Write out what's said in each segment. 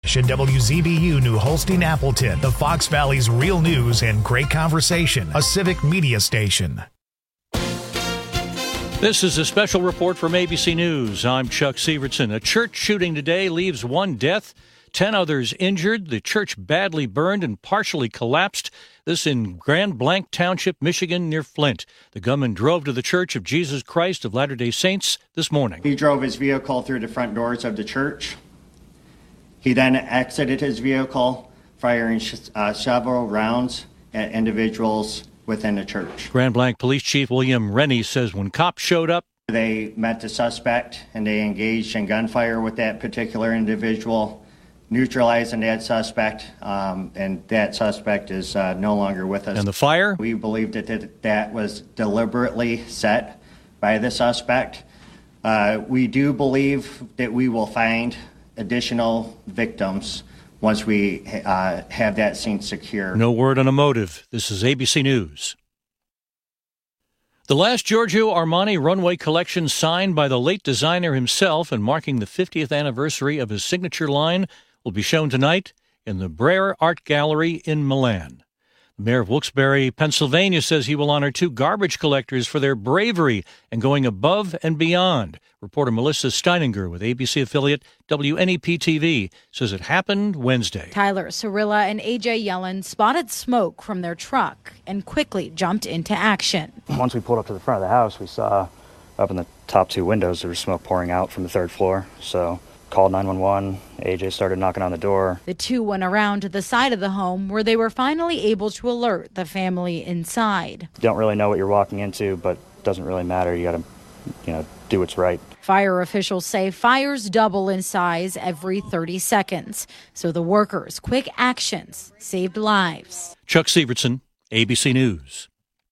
WZBU New Holstein Appleton, the Fox Valley's real news and great conversation, a civic media station. This is a special report from ABC News. I'm Chuck Sievertson. A church shooting today leaves 1 death, 10 others injured. The church badly burned and partially collapsed. This in Grand Blanc Township, Michigan, near Flint. The gunman drove to the Church of Jesus Christ of Latter-day Saints this morning. He drove his vehicle through the front doors of the church. He then exited his vehicle, firing several rounds at individuals within the church. Grand Blanc Police Chief William Rennie says when cops showed up, they met the suspect and they engaged in gunfire with that particular individual, neutralizing that suspect, and that suspect is no longer with us. And the fire? We believe that was deliberately set by the suspect. We do believe that we will find additional victims once we have that scene secure. No word on a motive. This is ABC News. The last Giorgio Armani runway collection signed by the late designer himself and marking the 50th anniversary of his signature line will be shown tonight in the Brera Art Gallery in Milan. The mayor of Wilkes-Barre, Pennsylvania, says he will honor 2 garbage collectors for their bravery and going above and beyond. Reporter Melissa Steininger with ABC affiliate WNEP-TV says it happened Wednesday. Tyler Cirilla and A.J. Yellen spotted smoke from their truck and quickly jumped into action. Once we pulled up to the front of the house, we saw up in the top 2 windows there was smoke pouring out from the 3rd floor. So called 911. AJ started knocking on the door. The 2 went around to the side of the home where they were finally able to alert the family inside. You don't really know what you're walking into, but it doesn't really matter. You got to, do what's right. Fire officials say fires double in size every 30 seconds. So the workers' quick actions saved lives. Chuck Sievertson, ABC News.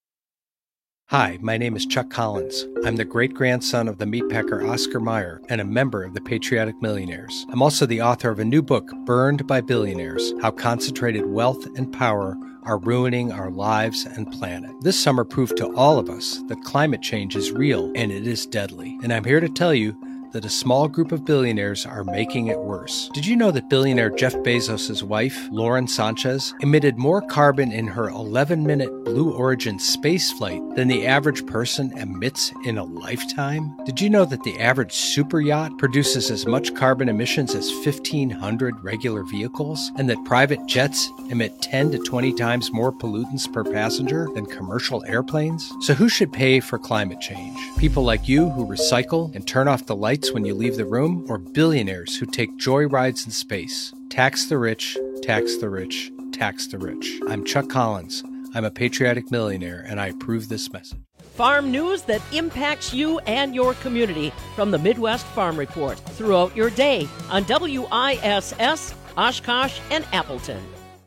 Hi, my name is Chuck Collins. I'm the great-grandson of the meatpacker Oscar Mayer and a member of the Patriotic Millionaires. I'm also the author of a new book, Burned by Billionaires: How Concentrated Wealth and Power Are Ruining Our Lives and Planet. This summer proved to all of us that climate change is real and it is deadly. And I'm here to tell you that a small group of billionaires are making it worse. Did you know that billionaire Jeff Bezos' wife, Lauren Sanchez, emitted more carbon in her 11-minute Blue Origin space flight than the average person emits in a lifetime? Did you know that the average super yacht produces as much carbon emissions as 1,500 regular vehicles, and that private jets emit 10 to 20 times more pollutants per passenger than commercial airplanes? So who should pay for climate change? People like you who recycle and turn off the lights when you leave the room, or billionaires who take joy rides in space? Tax the rich, tax the rich, tax the rich. I'm Chuck Collins. I'm a patriotic millionaire, and I approve this message. Farm news that impacts you and your community from the Midwest Farm Report throughout your day on WISS, Oshkosh, and Appleton.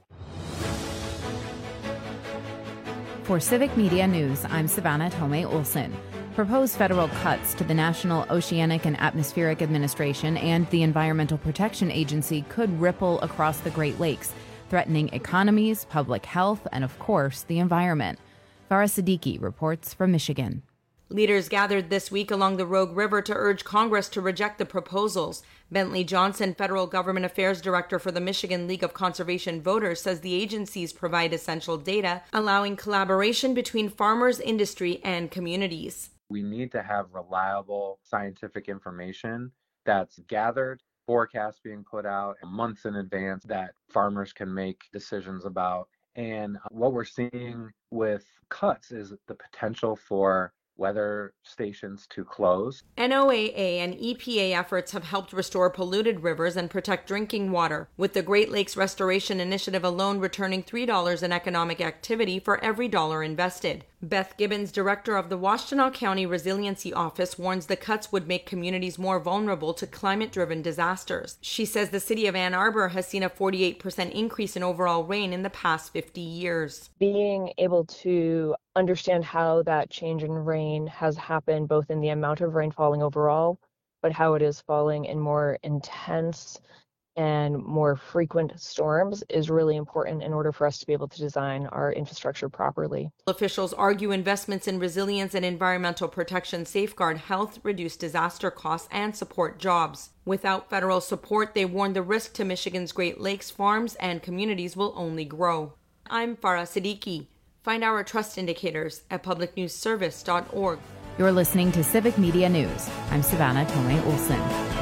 For Civic Media News, I'm Savannah Tomei Olson. Proposed federal cuts to the National Oceanic and Atmospheric Administration and the Environmental Protection Agency could ripple across the Great Lakes, threatening economies, public health, and, of course, the environment. Farah Siddiqui reports from Michigan. Leaders gathered this week along the Rogue River to urge Congress to reject the proposals. Bentley Johnson, Federal Government Affairs Director for the Michigan League of Conservation Voters, says the agencies provide essential data, allowing collaboration between farmers, industry, and communities. We need to have reliable scientific information that's gathered, forecasts being put out months in advance that farmers can make decisions about. And what we're seeing with cuts is the potential for weather stations to close. NOAA and EPA efforts have helped restore polluted rivers and protect drinking water, with the Great Lakes Restoration Initiative alone returning $3 in economic activity for every dollar invested. Beth Gibbons, director of the Washtenaw County Resiliency Office, warns the cuts would make communities more vulnerable to climate-driven disasters. She says the city of Ann Arbor has seen a 48% increase in overall rain in the past 50 years. Being able to understand how that change in rain has happened, both in the amount of rain falling overall, but how it is falling in more intense and more frequent storms is really important in order for us to be able to design our infrastructure properly. Officials argue investments in resilience and environmental protection safeguard health, reduce disaster costs, and support jobs. Without federal support, they warn the risk to Michigan's Great Lakes farms and communities will only grow. I'm Farah Siddiqui. Find our trust indicators at publicnewsservice.org. You're listening to Civic Media News. I'm Savannah Tomei Olson.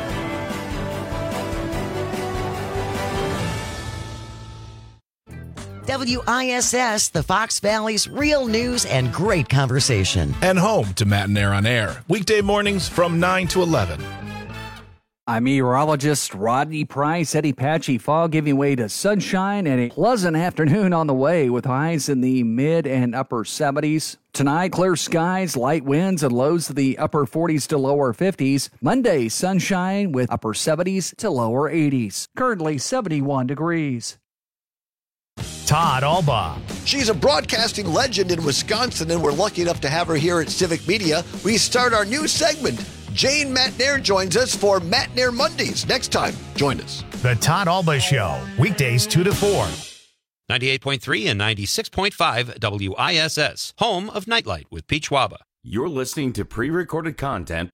WISS, the Fox Valley's real news and great conversation. And home to Matt and Air on Air. Weekday mornings from 9 to 11. I'm meteorologist Rodney Price. Eddie Patchy, fog giving way to sunshine and a pleasant afternoon on the way with highs in the mid and upper 70s. Tonight, clear skies, light winds, and lows to the upper 40s to lower 50s. Monday, sunshine with upper 70s to lower 80s. Currently 71 degrees. Todd Alba. She's a broadcasting legend in Wisconsin, and we're lucky enough to have her here at Civic Media. We start our new segment. Jane Matnair joins us for Matnair Mondays. Next time, join us. The Todd Alba Show, weekdays 2 to 4. 98.3 and 96.5 WISS, home of Nightlight with Peach Waba. You're listening to pre-recorded content.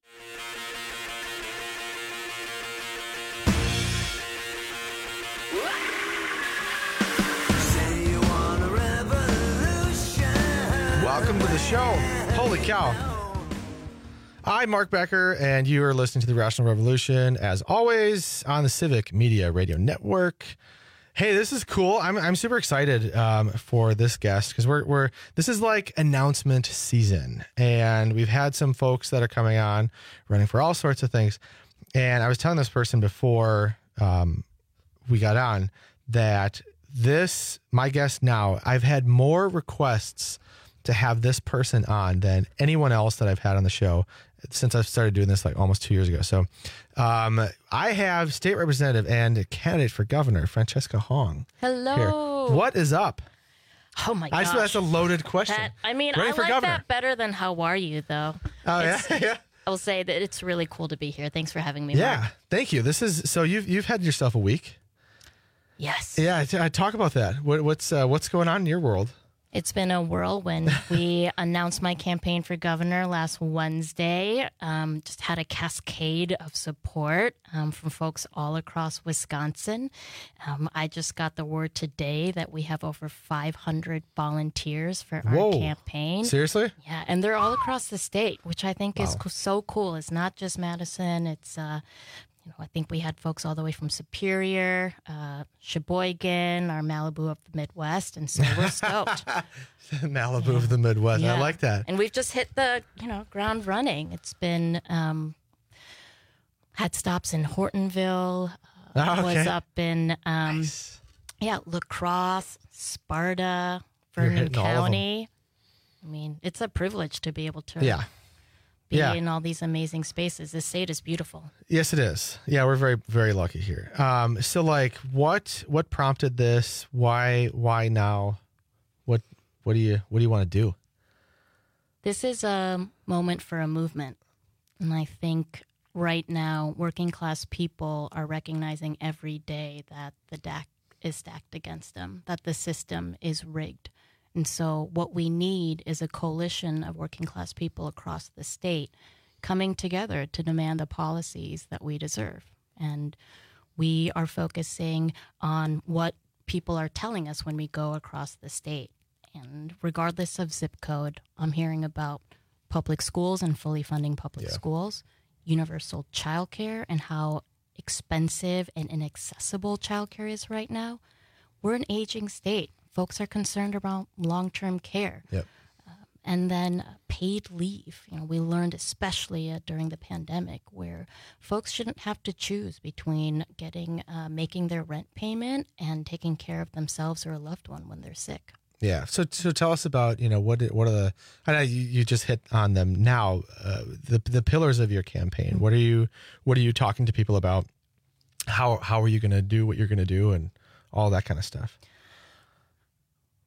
Welcome to the show. Holy cow. I'm Mark Becker, and you are listening to the Rational Revolution, as always, on the Civic Media Radio Network. Hey, this is cool. I'm super excited for this guest because this is like announcement season, and we've had some folks that are coming on running for all sorts of things. And I was telling this person before we got on that my guest now, I've had more requests to have this person on than anyone else that I've had on the show since I've started doing this like almost 2 years ago. So I have State Representative and candidate for governor, Francesca Hong. Hello. Here. What is up? Oh, my gosh. I suppose that's a loaded question. I like governor. that better than how are you, though. Oh, yeah? I will say that it's really cool to be here. Thanks for having me, Yeah, Mark. thank you. So you've had yourself a week. Yes. Yeah, I talk about that. What's going on in your world? It's been a whirlwind. We announced my campaign for governor last Wednesday. Just had a cascade of support from folks all across Wisconsin. I just got the word today that we have over 500 volunteers for our campaign. Seriously? Yeah, and they're all across the state, which I think is so cool. It's not just Madison. It's I think we had folks all the way from Superior, Sheboygan, our Malibu of the Midwest, and so we're stoked. Malibu of the Midwest. Yeah. I like that. And we've just hit the ground running. It's been had stops in Hortonville, was up in La Crosse, Sparta, Vernon County. I mean, it's a privilege to be able to be in all these amazing spaces. This state is beautiful. Yes, it is. Yeah, we're very, very lucky here. So, like, what prompted this? Why now? What do you want to do? This is a moment for a movement, and I think right now, working class people are recognizing every day that the deck is stacked against them, that the system is rigged. And so what we need is a coalition of working class people across the state coming together to demand the policies that we deserve. And we are focusing on what people are telling us when we go across the state. And regardless of zip code, I'm hearing about public schools and fully funding public schools, universal childcare, and how expensive and inaccessible childcare is right now. We're an aging state. Folks are concerned about long-term care. Yep. And then paid leave. We learned especially during the pandemic where folks shouldn't have to choose between making their rent payment and taking care of themselves or a loved one when they're sick. Yeah. So tell us about, what are the, I know you just hit on them now, the pillars of your campaign. What are you talking to people about? How are you going to do what you're going to do and all that kind of stuff?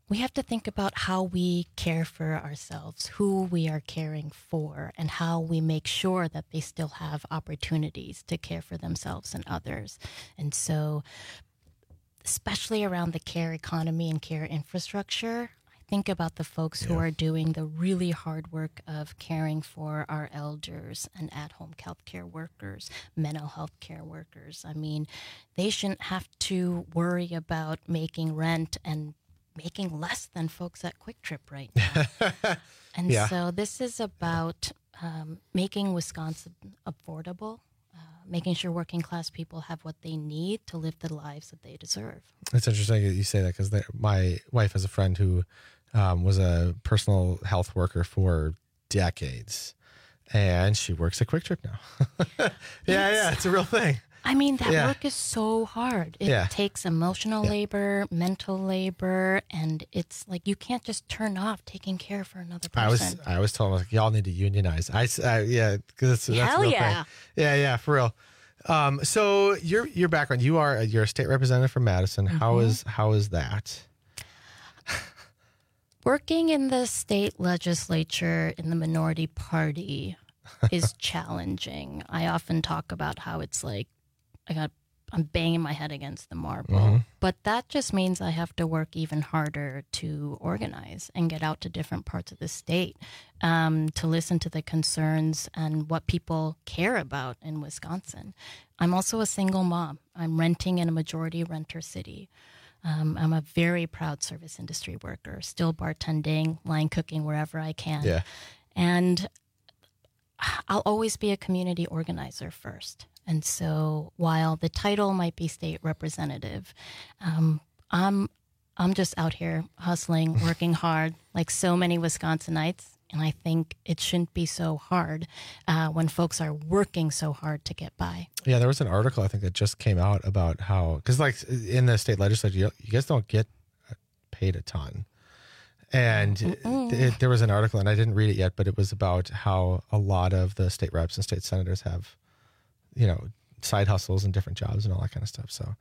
we have to think about how we care for ourselves, who we are caring for, and how we make sure that they still have opportunities to care for themselves and others. And so, especially around the care economy and care infrastructure, I think about the folks who are doing the really hard work of caring for our elders and at-home healthcare workers, mental health care workers. I mean, they shouldn't have to worry about making rent and making less than folks at Quick Trip right now. And so this is about making Wisconsin affordable, making sure working class people have what they need to live the lives that they deserve. It's interesting that you say that, because my wife has a friend who was a personal health worker for decades, and she works at Quick Trip now. It's a real thing. I mean, that work is so hard. It takes emotional labor, mental labor, and it's like you can't just turn off taking care for another person. I was told, like, y'all need to unionize. Because that's a real thing. Yeah, for real. So your background, you're a state representative from Madison. Mm-hmm. How is that? Working in the state legislature in the minority party is challenging. I often talk about how it's like I'm banging my head against the marble. But that just means I have to work even harder to organize and get out to different parts of the state, to listen to the concerns and what people care about in Wisconsin. I'm also a single mom. I'm renting in a majority renter city. I'm a very proud service industry worker, still bartending, line cooking wherever I can. Yeah. And I'll always be a community organizer first. And so while the title might be state representative, I'm just out here hustling, working hard, like so many Wisconsinites. And I think it shouldn't be so hard when folks are working so hard to get by. Yeah, there was an article I think that just came out about how, because like in the state legislature, you guys don't get paid a ton. And there was an article, and I didn't read it yet, but it was about how a lot of the state reps and state senators have, side hustles and different jobs and all that kind of stuff. So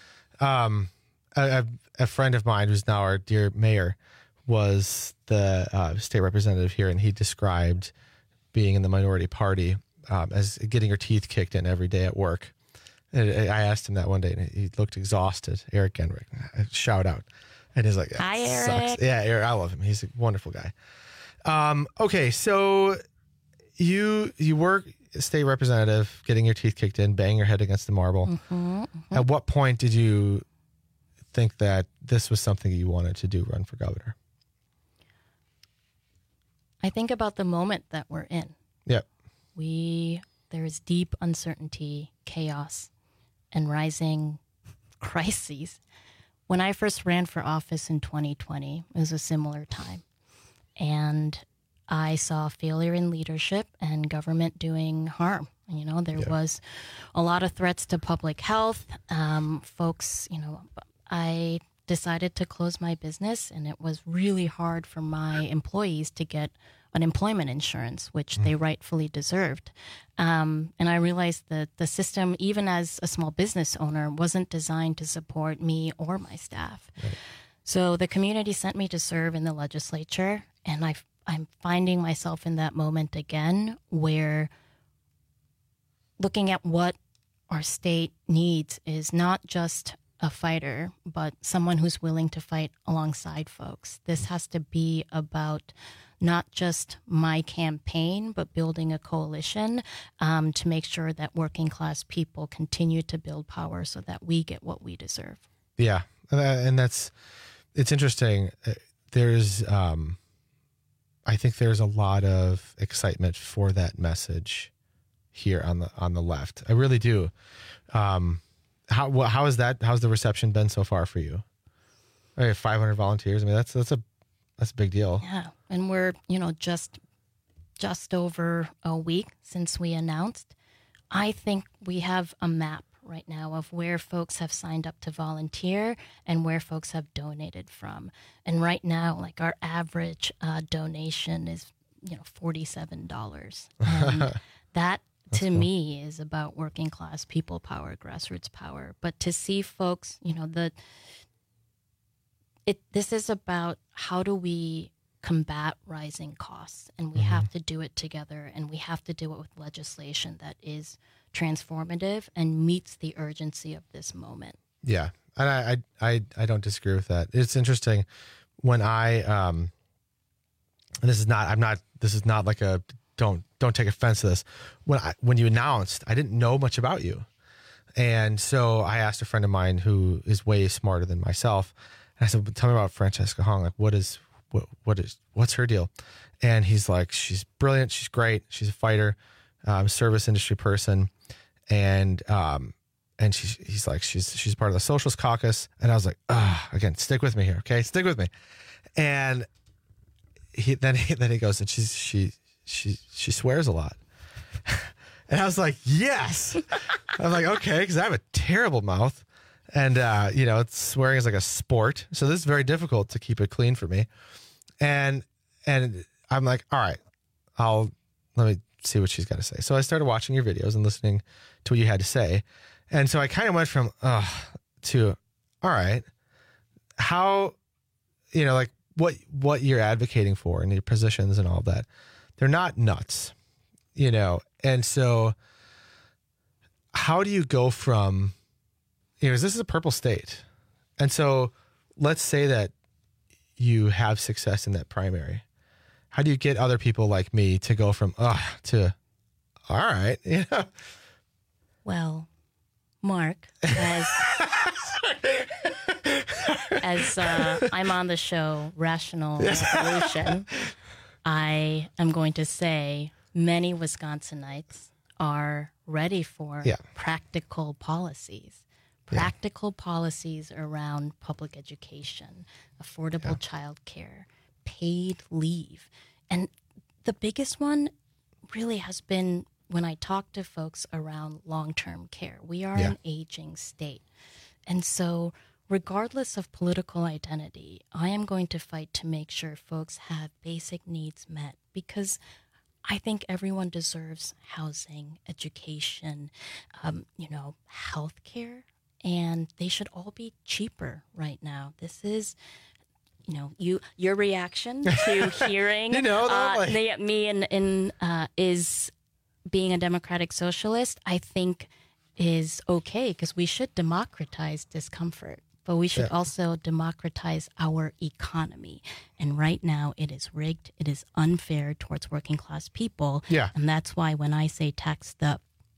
a friend of mine who's now our dear mayor was the state representative here, and he described being in the minority party as getting your teeth kicked in every day at work. And I asked him that one day, and he looked exhausted. Eric Genrick, shout out. And he's like, hi, Eric. Sucks. Yeah, Eric, I love him. He's a wonderful guy. Okay, so you work state representative, getting your teeth kicked in, bang your head against the marble. At what point did you think that this was something you wanted to do, run for governor? I think about the moment that we're in. Yep. There is deep uncertainty, chaos, and rising crises. When I first ran for office in 2020, it was a similar time. And I saw failure in leadership and government doing harm. There was a lot of threats to public health. Folks, I decided to close my business, and it was really hard for my employees to get unemployment insurance, which they rightfully deserved. And I realized that the system, even as a small business owner, wasn't designed to support me or my staff. Right. So the community sent me to serve in the legislature, and I'm finding myself in that moment again, where looking at what our state needs is not just a fighter, but someone who's willing to fight alongside folks. This has to be about not just my campaign, but building a coalition to make sure that working class people continue to build power so that we get what we deserve. Yeah. And it's interesting. There's, I think there's a lot of excitement for that message here on the left. I really do. How is that? How's the reception been so far for you? 500 volunteers. I mean, that's a big deal. Yeah, and we're just over a week since we announced. I think we have a map right now of where folks have signed up to volunteer and where folks have donated from. And right now, like our average donation is $47, and that. To me, is about working class people power, grassroots power. But to see folks, this is about how do we combat rising costs, and we have to do it together, and we have to do it with legislation that is transformative and meets the urgency of this moment. Yeah, and I don't disagree with that. It's interesting when and this is not like a don't take offense to this. When you announced, I didn't know much about you, and so I asked a friend of mine who is way smarter than myself. And I said, "Tell me about Francesca Hong. Like, what's her deal?" And he's like, "She's brilliant. She's great. She's a fighter, service industry person, and he's like, she's part of the Socialist Caucus." And I was like, again, stick with me here, okay? Stick with me. And then he goes, and she swears a lot. And I was like, yes. I'm like, okay, because I have a terrible mouth. And, swearing is like a sport. So this is very difficult to keep it clean for me. And I'm like, all right, let me see what she's got to say. So I started watching your videos and listening to what you had to say. And so I kind of went from, to, all right, how, like what you're advocating for and your positions and all that, they're not nuts, And so how do you go from, this is a purple state. And so let's say that you have success in that primary. How do you get other people like me to go from, to, all right, Well, Mark, as I'm on the show Rational Revolution, I am going to say many Wisconsinites are ready for practical policies. Practical policies around public education, affordable childcare, paid leave. And the biggest one really has been when I talk to folks around long-term care. We are an aging state. And so regardless of political identity, I am going to fight to make sure folks have basic needs met, because I think everyone deserves housing, education, health care. And they should all be cheaper right now. This is, your reaction to hearing me is being a democratic socialist, I think is okay, because we should democratize discomfort, but we should also democratize our economy. And right now it is rigged. It is unfair towards working class people. Yeah. And that's why when I say tax the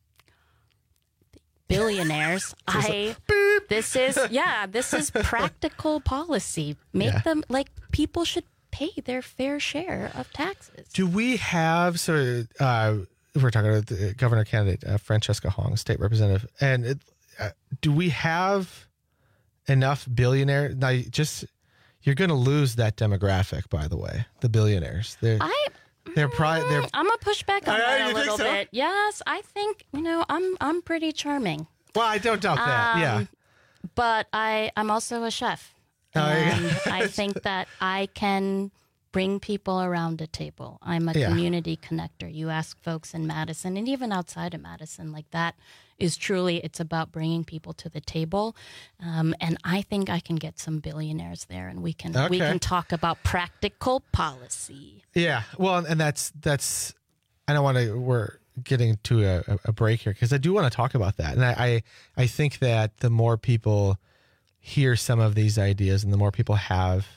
billionaires, this is practical policy. Make them like people should pay their fair share of taxes. Do we have we're talking about the governor candidate Francesca Hong, state representative, and do we have enough billionaires? Now, you're going to lose that demographic. By the way, the billionaires. I'm gonna push back on that a little bit. Yes, I think I'm pretty charming. Well, I don't doubt that. Yeah, but I'm also a chef, and I think that I can bring people around a table. I'm a community connector. You ask folks in Madison and even outside of Madison, like that is truly, it's about bringing people to the table. And I think I can get some billionaires there, and we can talk about practical policy. Yeah. Well, and that's I don't want to, we're getting to a break here because I do want to talk about that. And I think that the more people hear some of these ideas and the more people have,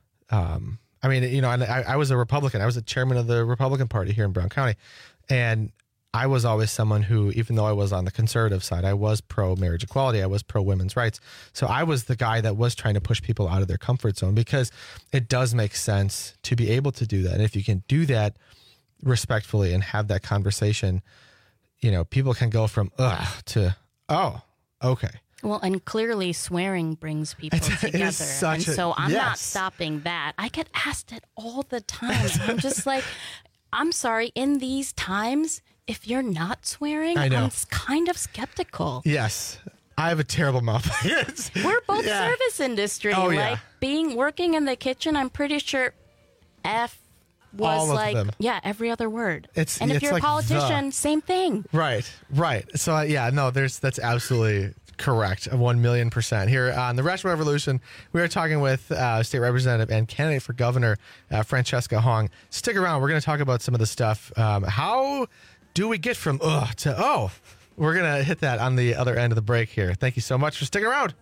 and I was a Republican. I was the chairman of the Republican Party here in Brown County. And I was always someone who, even though I was on the conservative side, I was pro-marriage equality. I was pro-women's rights. So I was the guy that was trying to push people out of their comfort zone because it does make sense to be able to do that. And if you can do that respectfully and have that conversation, people can go from to, oh, okay. Well, and clearly swearing brings people together. So I'm not stopping that. I get asked it all the time. I'm just like, I'm sorry, in these times, if you're not swearing, I'm kind of skeptical. Yes. I have a terrible mouth. We're both service industry. Oh, working in the kitchen, I'm pretty sure F was all of them. Every other word. And if you're a politician, same thing. Right. So that's absolutely Correct, 1,000,000%. Here on the Rational Revolution, we are talking with State Representative and candidate for Governor Francesca Hong. Stick around. We're going to talk about some of the stuff. How do we get from to oh? We're going to hit that on the other end of the break here. Thank you so much for sticking around.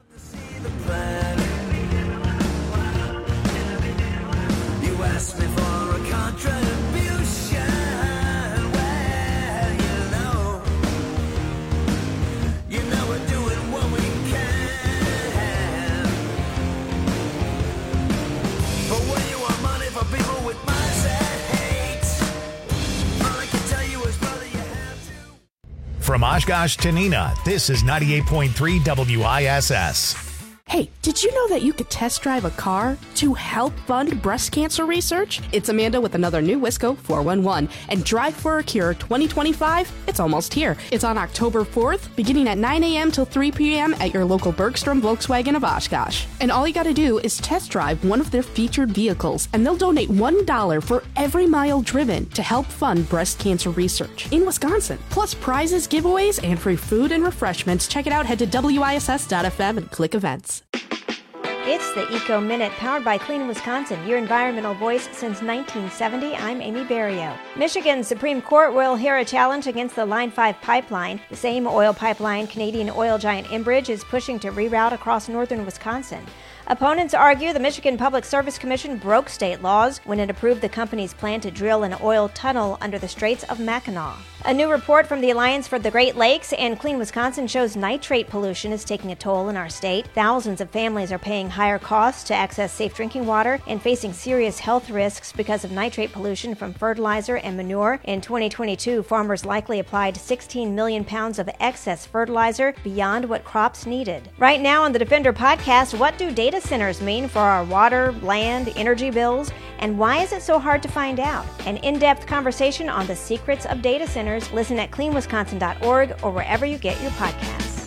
You asked me for a contribution. Well, you know we're doing what we can. But when you want money for people with minds that hate, all I can tell you is, brother, you have to. From Oshkosh to Neenah, this is 98.3 WISS. Hey, did you know that you could test drive a car to help fund breast cancer research? It's Amanda with another new Wisco 411. And Drive for a Cure 2025, it's almost here. It's on October 4th, beginning at 9 a.m. till 3 p.m. at your local Bergstrom Volkswagen of Oshkosh. And all you got to do is test drive one of their featured vehicles, and they'll donate $1 for every mile driven to help fund breast cancer research in Wisconsin. Plus prizes, giveaways, and free food and refreshments. Check it out. Head to WISS.FM and click events. It's the Eco Minute, powered by Clean Wisconsin, your environmental voice since 1970. I'm Amy Berrio. Michigan's Supreme Court will hear a challenge against the Line 5 pipeline. The same oil pipeline Canadian oil giant Enbridge is pushing to reroute across northern Wisconsin. Opponents argue the Michigan Public Service Commission broke state laws when it approved the company's plan to drill an oil tunnel under the Straits of Mackinac. A new report from the Alliance for the Great Lakes and Clean Wisconsin shows nitrate pollution is taking a toll in our state. Thousands of families are paying higher costs to access safe drinking water and facing serious health risks because of nitrate pollution from fertilizer and manure. In 2022, farmers likely applied 16 million pounds of excess fertilizer beyond what crops needed. Right now on the Defender podcast, what do data centers mean for our water, land, energy bills, and why is it so hard to find out? An in-depth conversation on the secrets of data centers. Listen at cleanwisconsin.org or wherever you get your podcasts.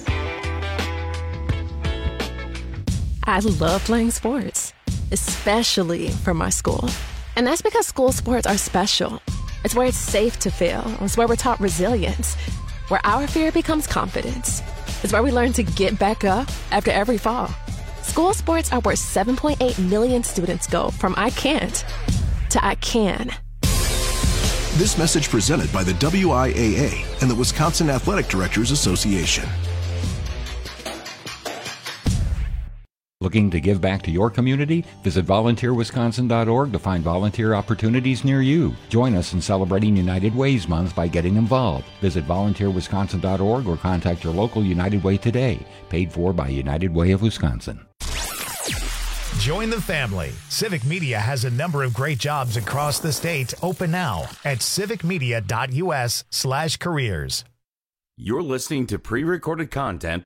I love playing sports, especially for my school. And that's because school sports are special. It's where it's safe to fail. It's where we're taught resilience, where our fear becomes confidence. It's where we learn to get back up after every fall. School sports are where 7.8 million students go from I can't to I can. This message presented by the WIAA and the Wisconsin Athletic Directors Association. Looking to give back to your community? Visit volunteerwisconsin.org to find volunteer opportunities near you. Join us in celebrating United Ways Month by getting involved. Visit volunteerwisconsin.org or contact your local United Way today. Paid for by United Way of Wisconsin. Join the family. Civic Media has a number of great jobs across the state open now at civicmedia.us/careers. You're listening to pre-recorded content.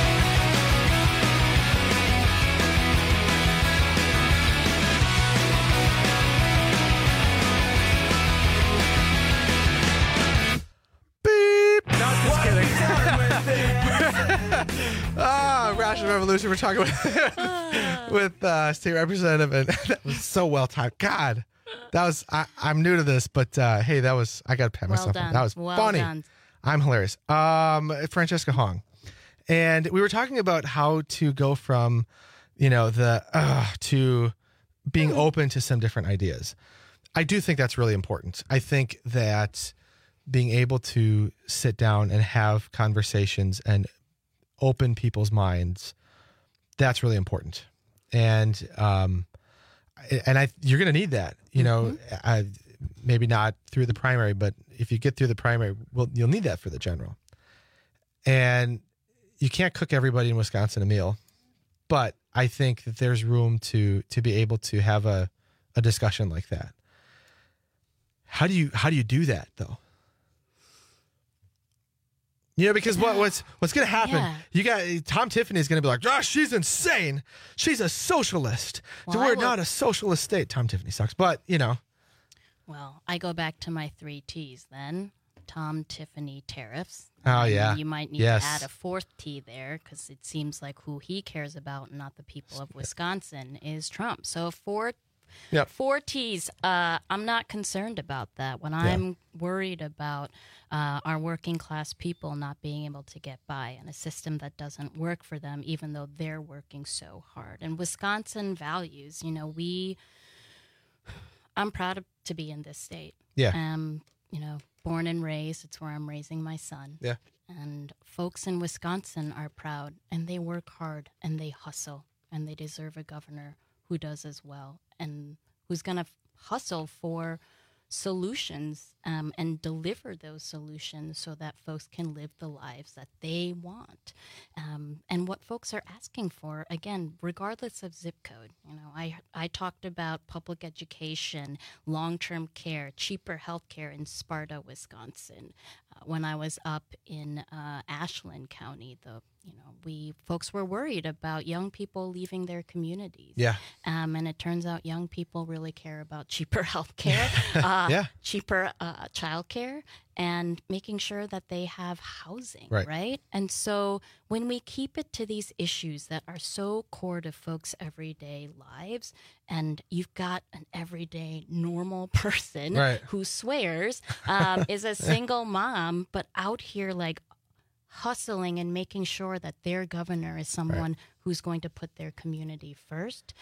Rational Revolution. We're talking with State Representative, and that was so well timed. God, that was. I'm new to this, but hey, that was. I got to pat myself on. That was funny. Done. I'm hilarious. Francesca Hong, and we were talking about how to go from, to being open to some different ideas. I do think that's really important. I think that being able to sit down and have conversations and open people's minds, that's really important. And you're going to need that, maybe not through the primary, but if you get through the primary, you'll need that for the general. And you can't cook everybody in Wisconsin a meal, but I think that there's room to be able to have a discussion like that. How do you do that though? Because what's going to happen? Yeah. You got Tom Tiffany is going to be like, "Josh, she's insane. She's a socialist. Well, we're not a socialist state." Tom Tiffany sucks, but Well, I go back to my 3 T's then. Tom Tiffany tariffs. Oh yeah. You might need to add a 4th T there because it seems like who he cares about, not the people of Wisconsin, is Trump. So 4 Yep. 4Ts, I'm not concerned about that. When I'm worried about our working class people not being able to get by and a system that doesn't work for them, even though they're working so hard. And Wisconsin values, I'm proud to be in this state. Yeah. Born and raised, it's where I'm raising my son. Yeah. And folks in Wisconsin are proud, and they work hard, and they hustle, and they deserve a governor who does as well, and who's going to hustle for solutions and deliver those solutions so that folks can live the lives that they want. And what folks are asking for, again, regardless of zip code. I talked about public education, long-term care, cheaper health care in Sparta, Wisconsin. When I was up in Ashland County, folks were worried about young people leaving their communities. Yeah. And it turns out young people really care about cheaper health care, cheaper child care, and making sure that they have housing, right? And so when we keep it to these issues that are so core to folks' everyday lives, and you've got an everyday normal person who swears, is a single mom, but out here hustling and making sure that their governor is someone who's going to put their community first,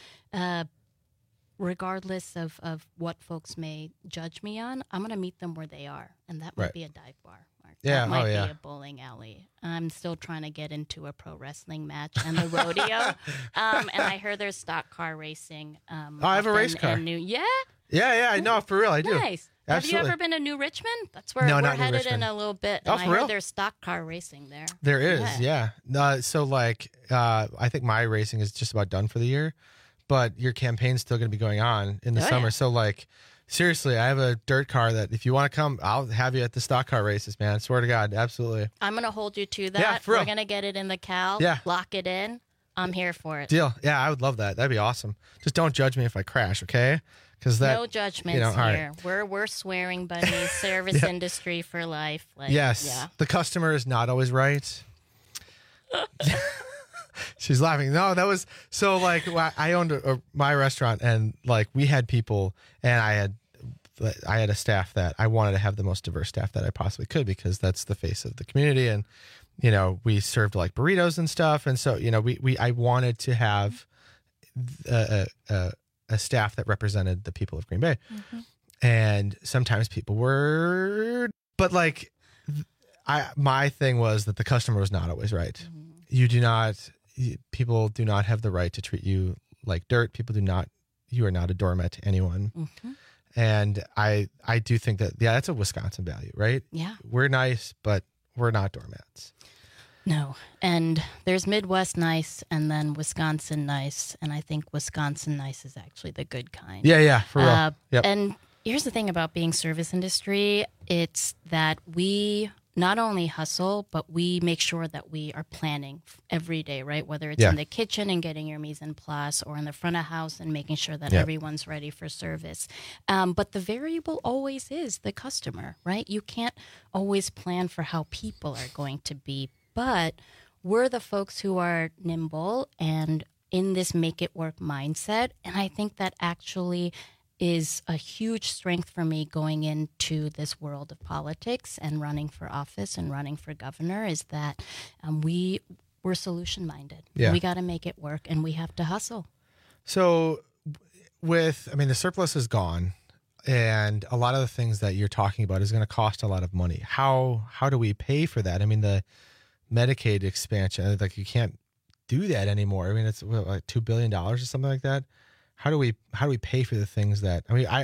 regardless of what folks may judge me on, I'm going to meet them where they are. And that might be a dive bar, Mark. Yeah, that might be a bowling alley. I'm still trying to get into a pro wrestling match and the rodeo. And I heard there's stock car racing. I have a race car. Yeah, I know, for real, I do. Nice. Absolutely. Have you ever been to New Richmond? That's where No, we're not New headed Richmond. in a little bit. Oh, And I for real? heard there's stock car racing there. There is, yeah. So I think my racing is just about done for the year, but your campaign's still going to be going on in the summer. Yeah. So seriously, I have a dirt car that if you want to come, I'll have you at the stock car races, man. I swear to God, absolutely. I'm going to hold you to that. Yeah, for real. We're going to get it in the Cal, lock it in. I'm here for it. Deal. Yeah, I would love that. That'd be awesome. Just don't judge me if I crash, okay? Because No judgments all right. here. We're swearing buddies, service industry for life. Yes. Yeah. The customer is not always right. She's laughing. No, that was so I owned my restaurant, and we had people, and I had a staff that I wanted to have the most diverse staff that I possibly could, because that's the face of the community. And we served burritos and stuff, and so I wanted to have a staff that represented the people of Green Bay. Mm-hmm. And sometimes people were, but my thing was that the customer was not always right. Mm-hmm. People do not have the right to treat you like dirt. You are not a doormat to anyone. Mm-hmm. And I do think that, that's a Wisconsin value, right? Yeah. We're nice, but we're not doormats. No. And there's Midwest nice and then Wisconsin nice. And I think Wisconsin nice is actually the good kind. Yeah, for real. Yep. And here's the thing about being service industry. It's that we not only hustle, but we make sure that we are planning every day, right? Whether it's in the kitchen and getting your mise en place, or in the front of house and making sure that everyone's ready for service. But the variable always is the customer, right? You can't always plan for how people are going to be, but we're the folks who are nimble and in this make it work mindset. And I think that actually is a huge strength for me going into this world of politics and running for office and running for governor, is that we're solution minded. Yeah. We got to make it work, and we have to hustle. So the surplus is gone, and a lot of the things that you're talking about is going to cost a lot of money. How do we pay for that? the Medicaid expansion, you can't do that anymore. It's $2 billion or something like that. How do we pay for the things that, I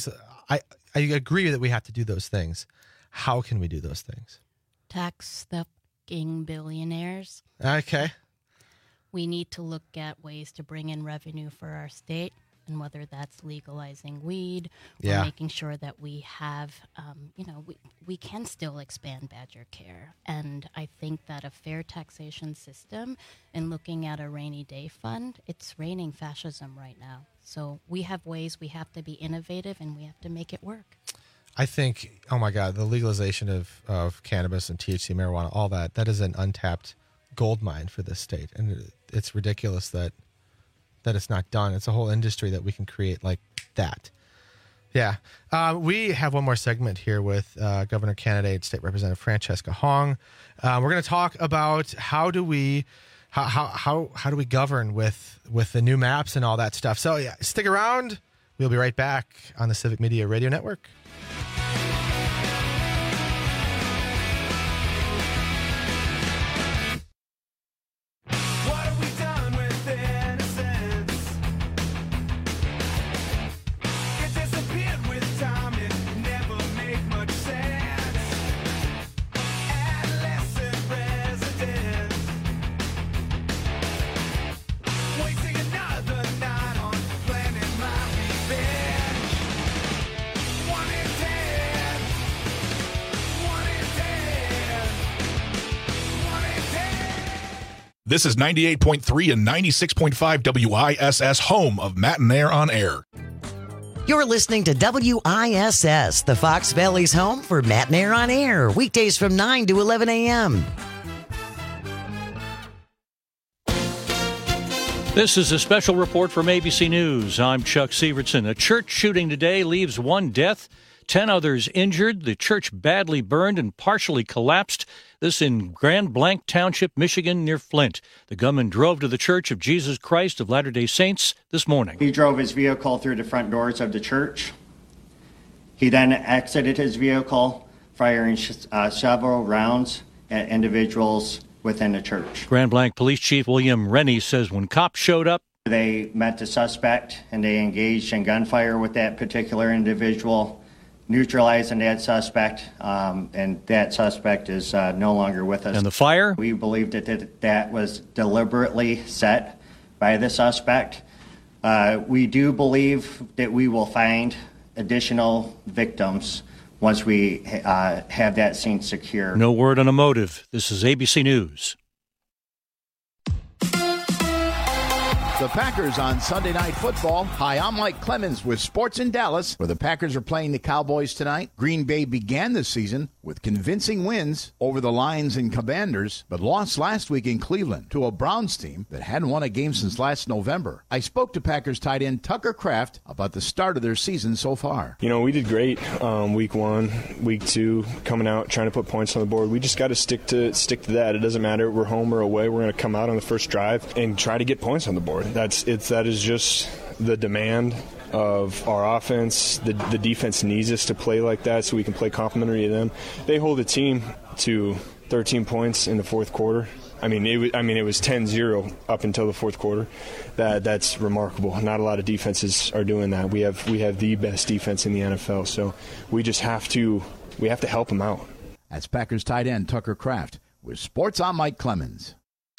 agree that we have to do those things. How can we do those things? Tax the fucking billionaires. Okay. We need to look at ways to bring in revenue for our state, and whether that's legalizing weed or making sure that we have, we can still expand Badger Care. And I think that a fair taxation system and looking at a rainy day fund, it's raining fascism right now. So we have ways, we have to be innovative, and we have to make it work. I think, oh my God, the legalization of cannabis and THC, marijuana, all that is an untapped gold mine for this state. And it's ridiculous that it's not done. It's a whole industry that we can create that. Yeah. We have one more segment here with Governor candidate, State Representative Francesca Hong. We're going to talk about how do we govern with the new maps and all that stuff. So yeah, stick around. We'll be right back on the Civic Media Radio Network. This is 98.3 and 96.5 WISS, home of Matt and Air on Air. You're listening to WISS, the Fox Valley's home for Matt and Air on Air, weekdays from 9 to 11 a.m. This is a special report from ABC News. I'm Chuck Severson. A church shooting today leaves 1 death, 10 others injured. The church badly burned and partially collapsed. This in Grand Blanc Township, Michigan, near Flint. The gunman drove to the Church of Jesus Christ of Latter-day Saints this morning. He drove his vehicle through the front doors of the church. He then exited his vehicle, firing several rounds at individuals within the church. Grand Blanc Police Chief William Rennie says when cops showed up, they met the suspect and they engaged in gunfire with that particular individual, neutralizing that suspect, and that suspect is no longer with us. And the fire? We believe that was deliberately set by the suspect. We do believe that we will find additional victims once we have that scene secure. No word on a motive. This is ABC News. The Packers on Sunday Night Football. Hi, I'm Mike Clemens with Sports in Dallas, where the Packers are playing the Cowboys tonight. Green Bay began the season with convincing wins over the Lions and Commanders, but lost last week in Cleveland to a Browns team that hadn't won a game since last November. I spoke to Packers tight end Tucker Kraft about the start of their season so far. You know, we did great week 1, week 2, coming out, trying to put points on the board. We just got to stick to that. It doesn't matter if we're home or away. We're going to come out on the first drive and try to get points on the board. That is just the demand of our offense. The defense needs us to play like that so we can play complementary to them. They hold the team to 13 points in the fourth quarter. I mean, it was 10-0 up until the fourth quarter. That's remarkable. Not a lot of defenses are doing that. We have the best defense in the NFL, so we just have to help them out. That's Packers tight end Tucker Kraft with Sports. I'm Mike Clemens.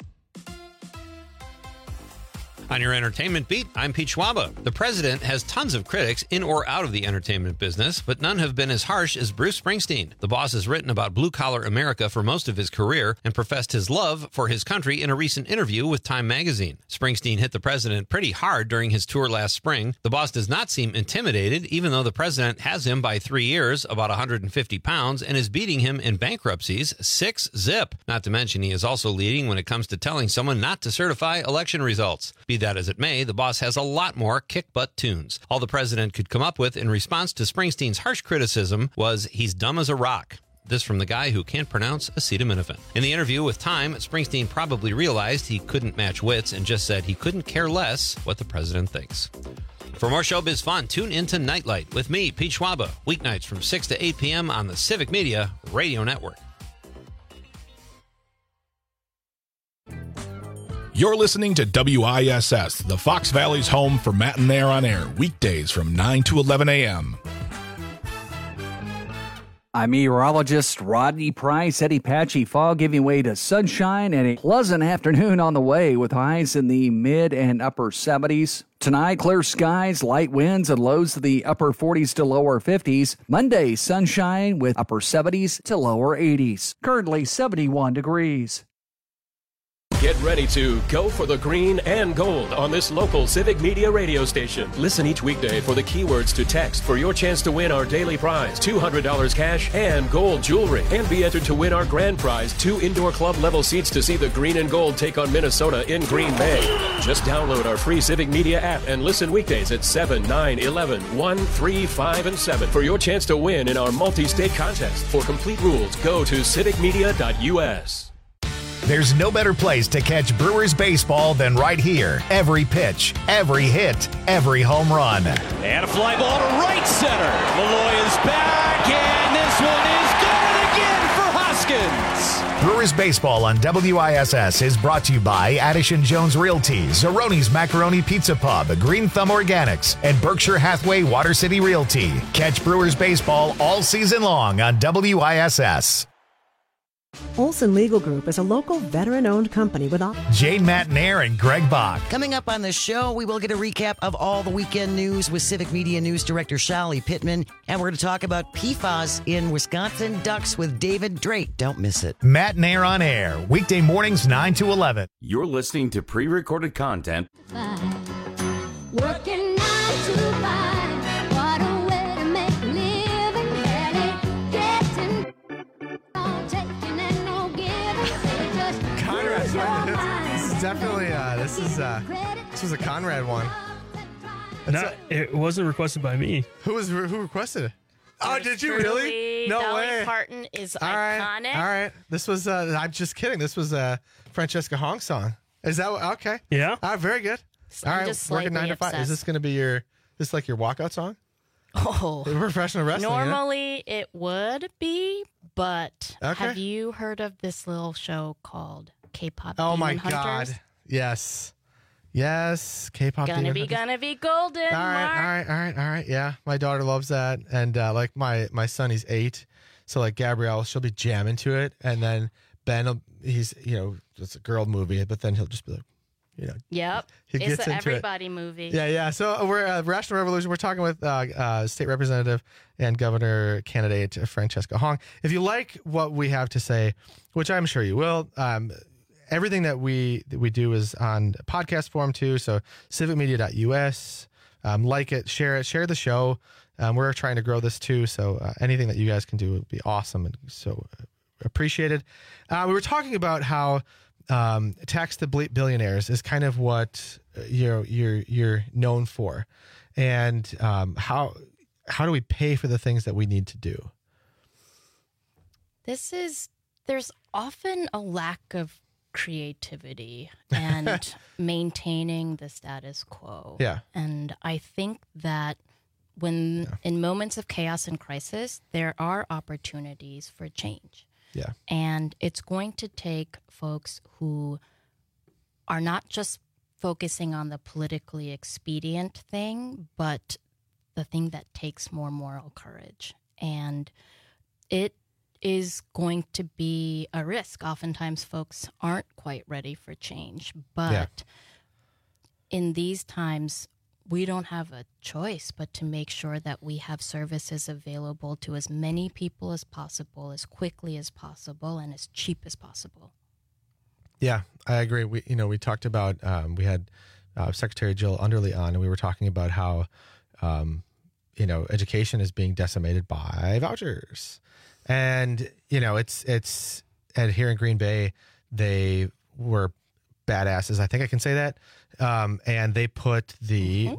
On your entertainment beat, I'm Pete Schwaba. The president has tons of critics in or out of the entertainment business, but none have been as harsh as Bruce Springsteen. The boss has written about blue-collar America for most of his career and professed his love for his country in a recent interview with Time magazine. Springsteen hit the president pretty hard during his tour last spring. The boss does not seem intimidated, even though the president has him by 3 years, about 150 pounds, and is beating him in bankruptcies 6-0. Not to mention he is also leading when it comes to telling someone not to certify election results. Be that as it may, the boss has a lot more kick-butt tunes. All the president could come up with in response to Springsteen's harsh criticism was, "He's dumb as a rock." This from the guy who can't pronounce acetaminophen. In the interview with Time, Springsteen probably realized he couldn't match wits and just said he couldn't care less what the president thinks. For more showbiz fun, tune into Nightlight with me, Pete Schwaba, weeknights from 6 to 8 p.m. on the Civic Media Radio Network. You're listening to WISS, the Fox Valley's home for Matt and Air on Air, weekdays from 9 to 11 a.m. I'm meteorologist Rodney Price. Eddie Patchy fog giving way to sunshine and a pleasant afternoon on the way with highs in the mid and upper 70s. Tonight, clear skies, light winds, and lows to the upper 40s to lower 50s. Monday, sunshine with upper 70s to lower 80s. Currently 71 degrees. Get ready to go for the green and gold on this local Civic Media radio station. Listen each weekday for the keywords to text for your chance to win our daily prize, $200 cash and gold jewelry. And be entered to win our grand prize, 2 indoor club level seats to see the green and gold take on Minnesota in Green Bay. Just download our free Civic Media app and listen weekdays at 7, 9, 11, 1, 3, 5, and 7 for your chance to win in our multi-state contest. For complete rules, go to civicmedia.us. There's no better place to catch Brewers baseball than right here. Every pitch, every hit, every home run. And a fly ball to right center. Malloy is back, and this one is gone again for Hoskins. Brewers baseball on WISS is brought to you by Addison Jones Realty, Zeroni's Macaroni Pizza Pub, Green Thumb Organics, and Berkshire Hathaway Water City Realty. Catch Brewers baseball all season long on WISS. Olson Legal Group is a local veteran-owned company with Jane Matnair and Greg Bach. Coming up on the show, we will get a recap of all the weekend news with Civic Media News Director Sally Pittman, and we're going to talk about PFAS in Wisconsin Ducks with David Drake. Don't miss it. Matnair on air, weekday mornings 9 to 11. You're listening to pre-recorded content. Working 9 to 5. What a way to make a living. Barely getting on taking and no giving. Just Conrad, this is definitely this was a Conrad one. It wasn't requested by me. Who requested it? Oh, did you really? No Dolly way. Parton is All iconic. right. This was I'm just kidding. This was a Francesca Hong song. Is that okay? Yeah. All right, very good. I'm All right, just working 9 to 5. Is obsessed. this going to be this like your walkout song? Oh, Professional wrestling. yeah? normally it would be, but Okay. have you heard of this little show called K-pop? Oh my Demon Hunters? God. Yes. K-pop. Gonna Demon Hunters. be golden. All right. Yeah, my daughter loves that, and like my son, he's 8, so like Gabrielle, she'll be jamming to it, and then Ben, he's it's a girl movie, but then he'll just be like, Yep. he It's gets an into it. everybody movie. Yeah. So we're Rational Revolution. We're talking with State Representative and Governor candidate Francesca Hong. If you like what we have to say, which I'm sure you will, everything that we do is on podcast form too. So civicmedia.us. Like it, share the show. We're trying to grow this too. So anything that you guys can do would be awesome and so appreciated. We were talking about how tax the billionaires is kind of what you're known for, and how do we pay for the things that we need to do? There's often a lack of creativity and maintaining the status quo. Yeah. And I think that in moments of chaos and crisis, there are opportunities for change. Yeah. And it's going to take folks who are not just focusing on the politically expedient thing, but the thing that takes more moral courage. And it is going to be a risk. Oftentimes folks aren't quite ready for change, but in these times, we don't have a choice but to make sure that we have services available to as many people as possible, as quickly as possible, and as cheap as possible. Yeah, I agree. We talked about, we had Secretary Jill Underly on, and we were talking about how, education is being decimated by vouchers. And, it's here in Green Bay, they were badasses. I think I can say that. And they put Laura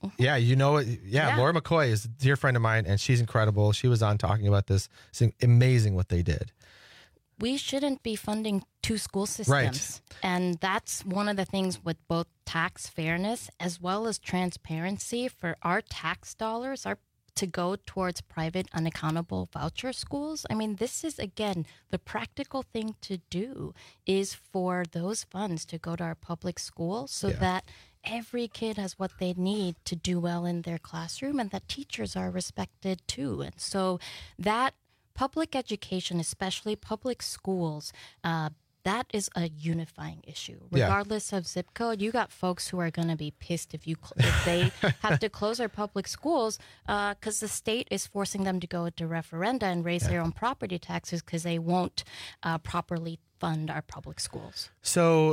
McCoy is a dear friend of mine, and she's incredible. She was on talking about this. It's amazing what they did. We shouldn't be funding two school systems. Right. And that's one of the things with both tax fairness as well as transparency for our tax dollars to go towards private unaccountable voucher schools. I mean, this is, again, the practical thing to do is for those funds to go to our public schools so that every kid has what they need to do well in their classroom and that teachers are respected too. And so that public education, especially public schools, that is a unifying issue. Regardless of zip code, you got folks who are going to be pissed if they have to close their public schools because the state is forcing them to go to referenda and raise their own property taxes because they won't properly fund our public schools. So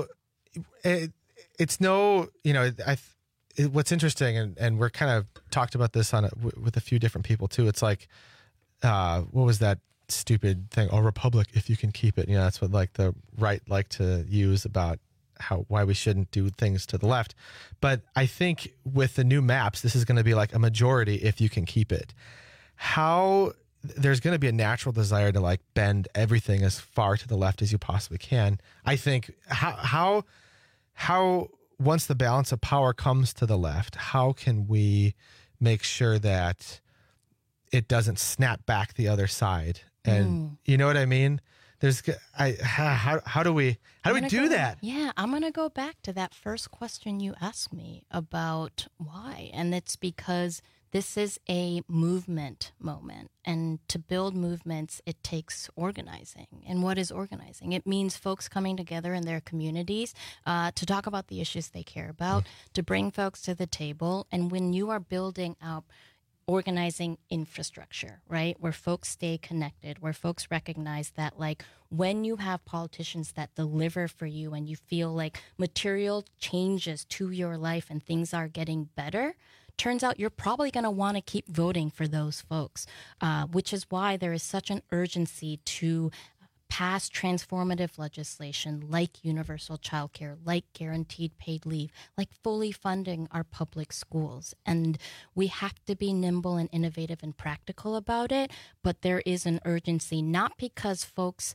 it's no, what's interesting, and we're kind of talked about this with a few different people too. It's like, what was that stupid thing? Oh, Republic, if you can keep it. That's what like the right like to use about why we shouldn't do things to the left. But I think with the new maps, this is going to be like a majority if you can keep it. How there's going to be a natural desire to like bend everything as far to the left as you possibly can. I think how once the balance of power comes to the left, how can we make sure that it doesn't snap back the other side? And you know what I mean? How do we do that? Yeah, I'm going to go back to that first question you asked me about why. And it's because this is a movement moment. And to build movements, it takes organizing. And what is organizing? It means folks coming together in their communities to talk about the issues they care about, to bring folks to the table. And when you are building out organizing infrastructure, right? Where folks stay connected, where folks recognize that like when you have politicians that deliver for you and you feel like material changes to your life and things are getting better, turns out you're probably going to want to keep voting for those folks, which is why there is such an urgency to pass transformative legislation like universal childcare, like guaranteed paid leave, like fully funding our public schools. And we have to be nimble and innovative and practical about it, but there is an urgency, not because folks...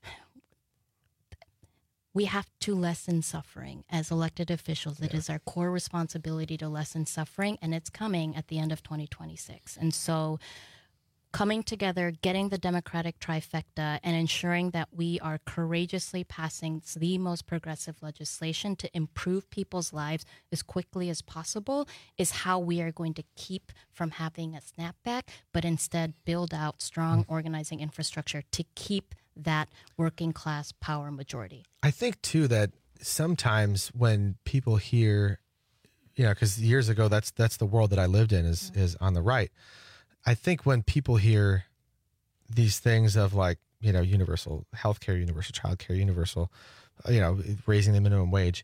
We have to lessen suffering as elected officials. It is our core responsibility to lessen suffering, and it's coming at the end of 2026. And so coming together, getting the Democratic trifecta, and ensuring that we are courageously passing the most progressive legislation to improve people's lives as quickly as possible is how we are going to keep from having a snapback, but instead build out strong organizing infrastructure to keep that working class power majority. I think too that sometimes when people hear, because years ago that's the world that I lived in is on the right. I think when people hear these things of like, universal healthcare, universal childcare, universal, raising the minimum wage,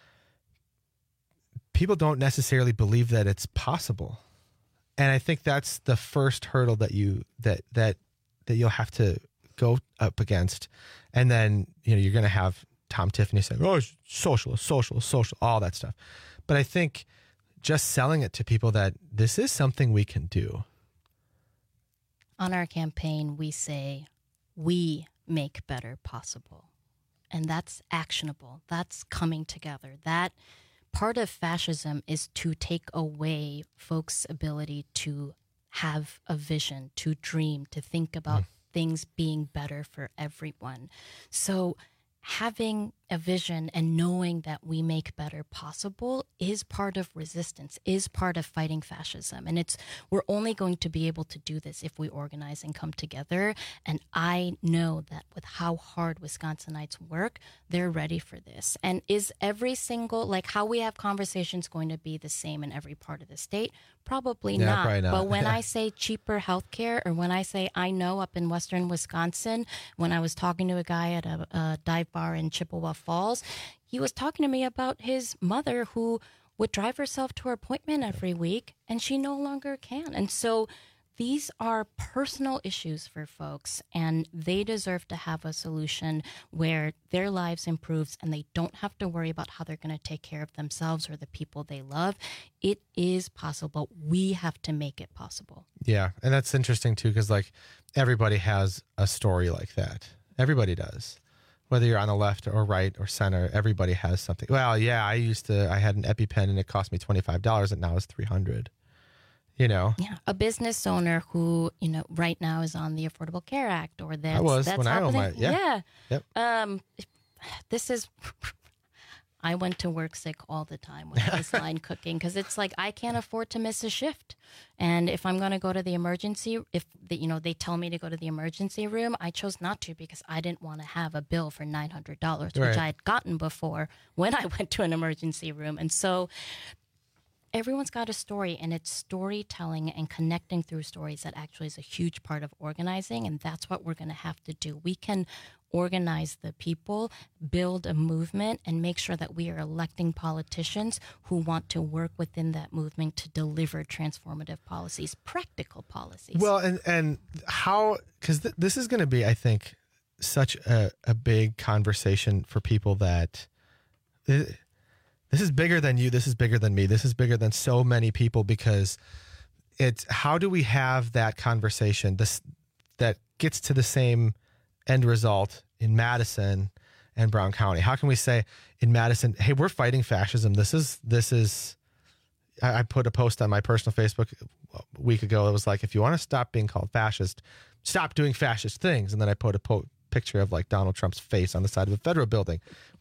people don't necessarily believe that it's possible. And I think that's the first hurdle that you'll have to go up against. And then, you're going to have Tom Tiffany saying, oh, it's socialist, all that stuff. But I think just selling it to people that this is something we can do. On our campaign, we say, we make better possible. And that's actionable. That's coming together. That part of fascism is to take away folks' ability to have a vision, to dream, to think about things being better for everyone. So having a vision and knowing that we make better possible is part of resistance, is part of fighting fascism. And we're only going to be able to do this if we organize and come together. And I know that with how hard Wisconsinites work, they're ready for this. And is every single, like how we have conversations going to be the same in every part of the state? Probably not. But when I say cheaper healthcare, or when I say I know up in western Wisconsin, when I was talking to a guy at a dive bar in Chippewa Falls, he was talking to me about his mother who would drive herself to her appointment every week and she no longer can. And so these are personal issues for folks, and they deserve to have a solution where their lives improves and they don't have to worry about how they're going to take care of themselves or the people they love. It is possible. We have to make it possible. Yeah. And that's interesting too, because like everybody has a story like that. Everybody does. Whether you're on the left or right or center, everybody has something. Well, yeah, I had an EpiPen and it cost me $25 and now it's $300. Yeah, a business owner who, right now is on the Affordable Care Act, or that's when I owned my, Yep. I went to work sick all the time with this line cooking because it's like I can't afford to miss a shift. And if I'm going to go to the emergency, they tell me to go to the emergency room, I chose not to because I didn't want to have a bill for $900, which I had gotten before when I went to an emergency room. And so everyone's got a story, and it's storytelling and connecting through stories that actually is a huge part of organizing, and that's what we're going to have to do. We can organize the people, build a movement, and make sure that we are electing politicians who want to work within that movement to deliver transformative policies, practical policies. Well, and how, because this is going to be, I think, such a big conversation for people that this is bigger than you, this is bigger than me, this is bigger than so many people, because it's how do we have that conversation that gets to the same end result in Madison and Brown County? How can we say in Madison, hey, we're fighting fascism. This is I put a post on my personal Facebook a week ago. It was like, if you want to stop being called fascist, stop doing fascist things. And then I put a picture of like Donald Trump's face on the side of a federal building.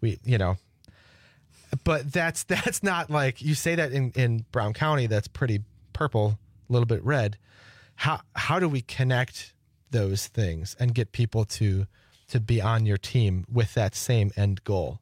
But that's not like, you say that in Brown County, that's pretty purple, a little bit red. How do we connect those things and get people to be on your team with that same end goal?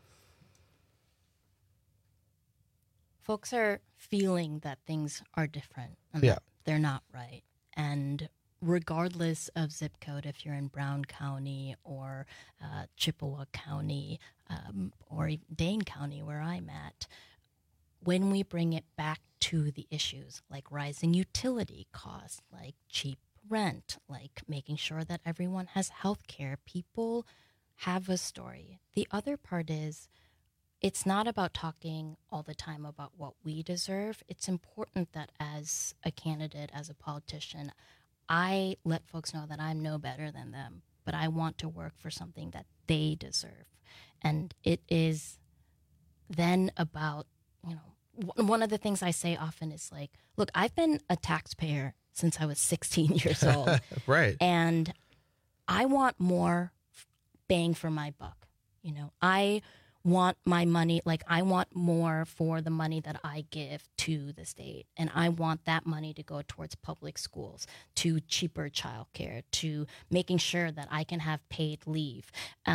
Folks are feeling that things are different and that they're not right. And regardless of zip code, if you're in Brown County or Chippewa County or Dane County, where I'm at, when we bring it back to the issues like rising utility costs, like cheap rent, like making sure that everyone has health care, people have a story. The other part is, it's not about talking all the time about what we deserve. It's important that as a candidate, as a politician, I let folks know that I'm no better than them, but I want to work for something that they deserve. And it is then about, one of the things I say often is like, look, I've been a taxpayer since I was 16 years old. Right. And I want more bang for my buck. I want my money, like I want more for the money that I give to the state. And I want that money to go towards public schools, to cheaper childcare, to making sure that I can have paid leave.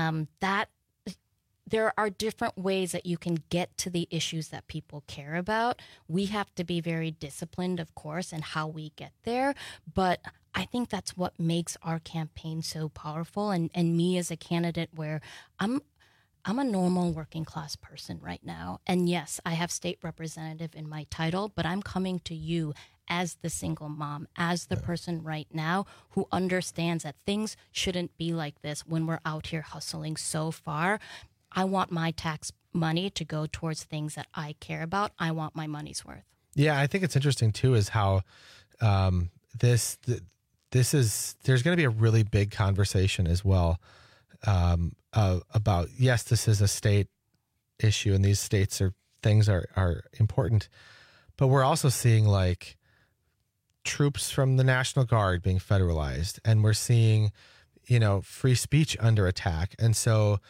There are different ways that you can get to the issues that people care about. We have to be very disciplined, of course, in how we get there. But I think that's what makes our campaign so powerful. And me as a candidate, where I'm a normal working class person right now. And yes, I have state representative in my title, but I'm coming to you as the single mom, as the person right now who understands that things shouldn't be like this when we're out here hustling so far. I want my tax money to go towards things that I care about. I want my money's worth. Yeah, I think it's interesting too is how there's going to be a really big conversation as well about, yes, this is a state issue and these things are important, but we're also seeing like troops from the National Guard being federalized, and we're seeing, free speech under attack. And so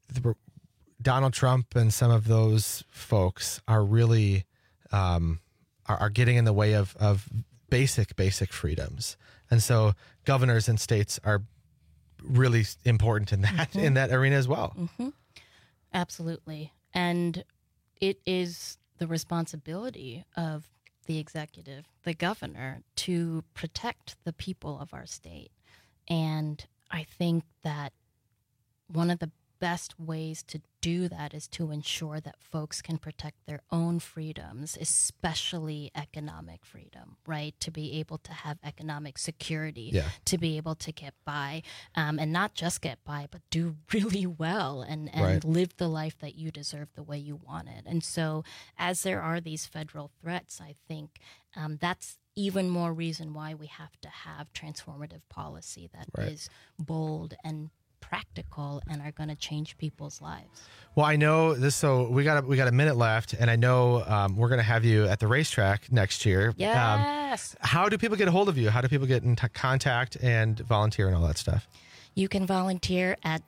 Donald Trump and some of those folks are really are getting in the way of basic freedoms. And so governors and states are really important in that in that arena as well. Mm-hmm. Absolutely. And it is the responsibility of the executive, the governor, to protect the people of our state. And I think that one of the best ways to do that is to ensure that folks can protect their own freedoms, especially economic freedom, right? To be able to have economic security, to be able to get by, and not just get by, but do really well and live the life that you deserve the way you want it. And so as there are these federal threats, I think that's even more reason why we have to have transformative policy that is bold and practical and are going to change people's lives. Well, I know this, so we got a minute left, and I know we're going to have you at the racetrack next year. Yes. How do people get a hold of you? How do people get in contact and volunteer and all that stuff? You can volunteer at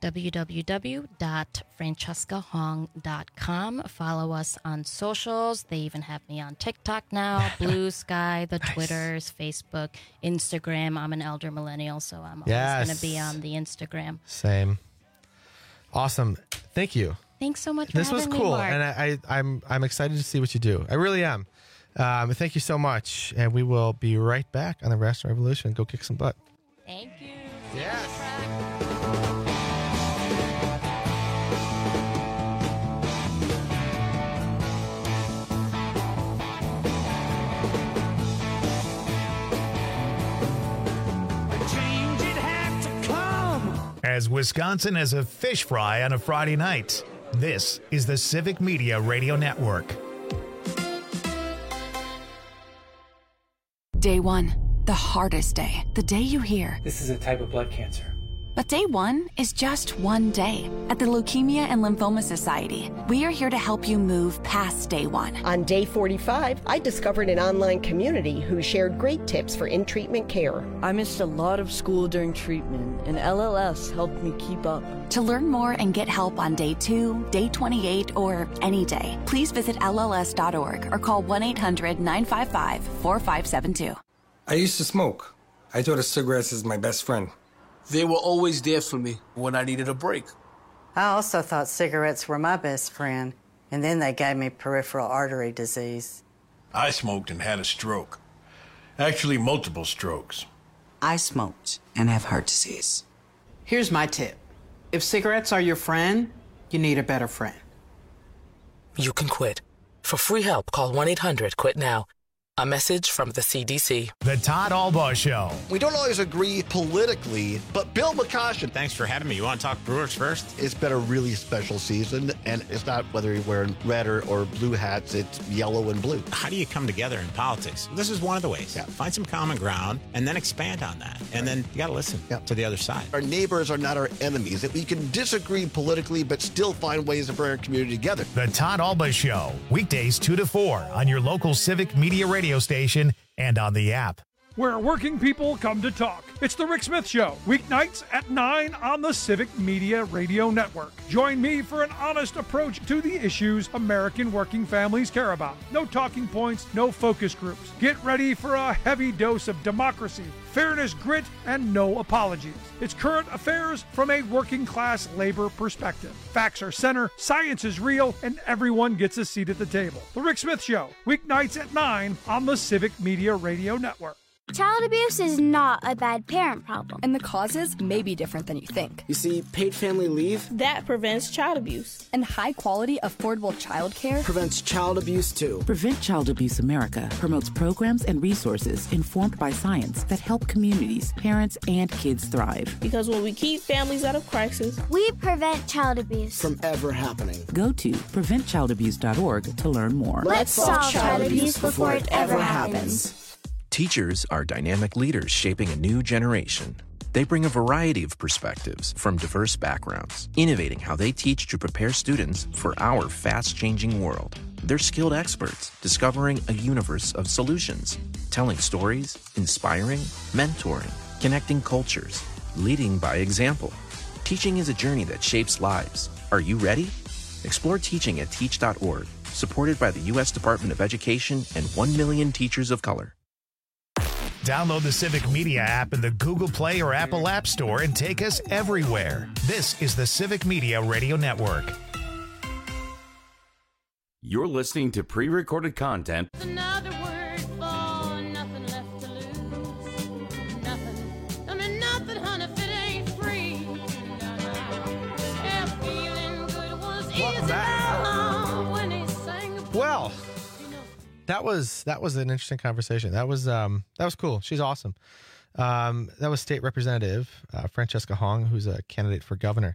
www.francescahong.com. Follow us on socials. They even have me on TikTok now, Blue Sky, the Twitters, Facebook, Instagram. I'm an elder millennial, so I'm always going to be on the Instagram. Same. Awesome. Thank you. Thanks so much for having me, Mark. And I'm excited to see what you do. I really am. Thank you so much, and we will be right back on the Rational Revolution. Go kick some butt. Thank you. As Wisconsin has a fish fry on a Friday night, this is the Civic Media Radio Network. Day one, the hardest day. The day you hear, "This is a type of blood cancer." but day one is just one day. At the Leukemia and Lymphoma Society, we are here to help you move past day one. On day 45, I discovered an online community who shared great tips for in-treatment care. I missed a lot of school during treatment, and LLS helped me keep up. To learn more and get help on day 2, day 28, or any day, please visit LLS.org or call 1-800-955-4572. I used to smoke. I thought of cigarettes as my best friend. They were always there for me when I needed a break. I also thought cigarettes were my best friend, and then they gave me peripheral artery disease. I smoked and had a stroke. Actually, multiple strokes. I smoked and have heart disease. Here's my tip. If cigarettes are your friend, you need a better friend. You can quit. For free help, call 1-800-QUIT-NOW. A message from the CDC. The Todd Albaugh Show. We don't always agree politically, but Bill McCoshen. Thanks for having me. You want to talk Brewers first? It's been a really special season, and it's not whether you're wearing red or blue hats, it's yellow and blue. How do you come together in politics? This is one of the ways. Yeah. Find some common ground and then expand on that. And then you got to listen to the other side. Our neighbors are not our enemies. That we can disagree politically, but still find ways to bring our community together. The Todd Albaugh Show. Weekdays 2 to 4 on your local Civic Media radio station and on the app. Where working people come to talk. It's the Rick Smith Show, weeknights at 9 on the Civic Media Radio Network. Join me for an honest approach to the issues American working families care about. No talking points, no focus groups. Get ready for a heavy dose of democracy, fairness, grit, and no apologies. It's current affairs from a working class labor perspective. Facts are center, science is real, and everyone gets a seat at the table. The Rick Smith Show, weeknights at 9 on the Civic Media Radio Network. Child abuse is not a bad parent problem. And the causes may be different than you think. You see, paid family leave that prevents child abuse. And high-quality, affordable child care prevents child abuse, too. Prevent Child Abuse America promotes programs and resources informed by science that help communities, parents, and kids thrive. Because when we keep families out of crisis, we prevent child abuse from ever happening. Go to preventchildabuse.org to learn more. Let's solve child abuse before it ever happens. Teachers are dynamic leaders shaping a new generation. They bring a variety of perspectives from diverse backgrounds, innovating how they teach to prepare students for our fast-changing world. They're skilled experts, discovering a universe of solutions, telling stories, inspiring, mentoring, connecting cultures, leading by example. Teaching is a journey that shapes lives. Are you ready? Explore teaching at teach.org, supported by the U.S. Department of Education and 1 million teachers of color. Download the Civic Media app in the Google Play or Apple App Store and take us everywhere. This is the Civic Media Radio Network. You're listening to pre-recorded content. Another word for nothing left to lose. Nothing. I mean nothing, honey, if it ain't free. Yeah, feeling good was easy now when he sang. Well, that was an interesting conversation. That was cool. She's awesome. That was State Representative Francesca Hong, who's a candidate for governor.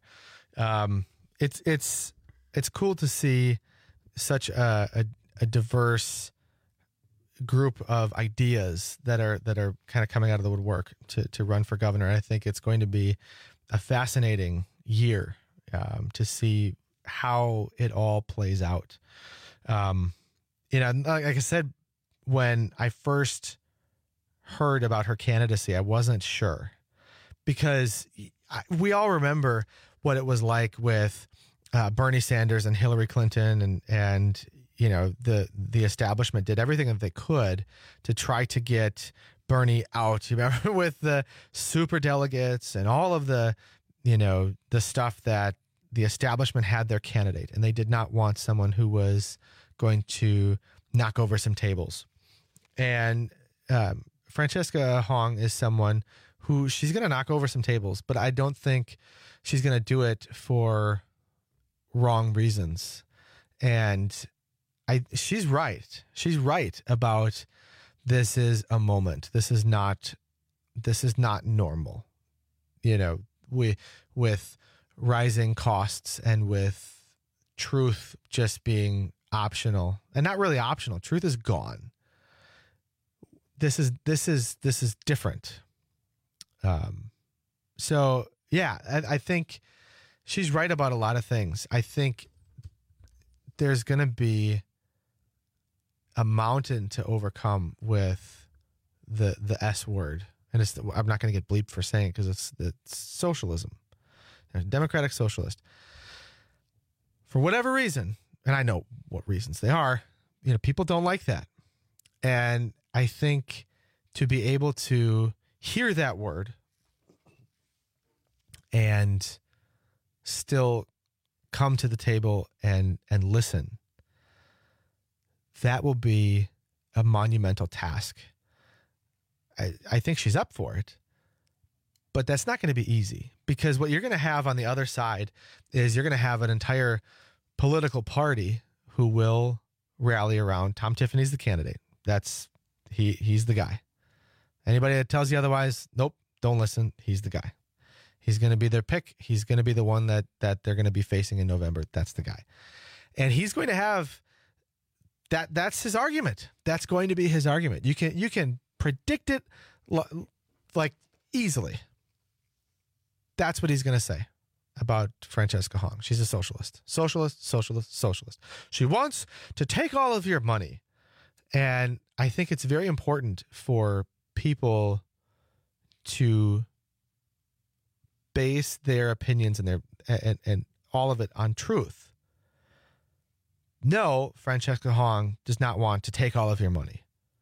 It's cool to see such a diverse group of ideas that are kind of coming out of the woodwork to run for governor. I think it's going to be a fascinating year to see how it all plays out. Like I said, when I first heard about her candidacy, I wasn't sure, because we all remember what it was like with Bernie Sanders and Hillary Clinton, and the establishment did everything that they could to try to get Bernie out. You remember, with the super delegates and all of the stuff that the establishment had their candidate, and they did not want someone who was going to knock over some tables. And Francesca Hong is someone who she's going to knock over some tables, but I don't think she's going to do it for wrong reasons. And she's right. She's right about this is a moment. This is not normal. You know, with rising costs and with truth just being optional, and not really optional. Truth is gone. This is different. So yeah, I think she's right about a lot of things. I think there's going to be a mountain to overcome with the S word. And I'm not going to get bleeped for saying it because it's socialism. Democratic socialist. For whatever reason, and I know what reasons they are, you know, people don't like that. And I think to be able to hear that word and still come to the table and listen, that will be a monumental task. I think she's up for it, but that's not going to be easy, because what you're going to have on the other side is you're going to have an entire political party who will rally around Tom Tiffany's the candidate. He's the guy. Anybody that tells you otherwise, nope, don't listen. He's the guy. He's going to be their pick. He's going to be the one that they're going to be facing in November. That's the guy. And he's going to have that's his argument. That's going to be his argument. You can predict it like easily. That's what he's going to say about Francesca Hong. She's a socialist. Socialist. She wants to take all of your money. And I think it's very important for people to base their opinions and all of it on truth. No, Francesca Hong does not want to take all of your money.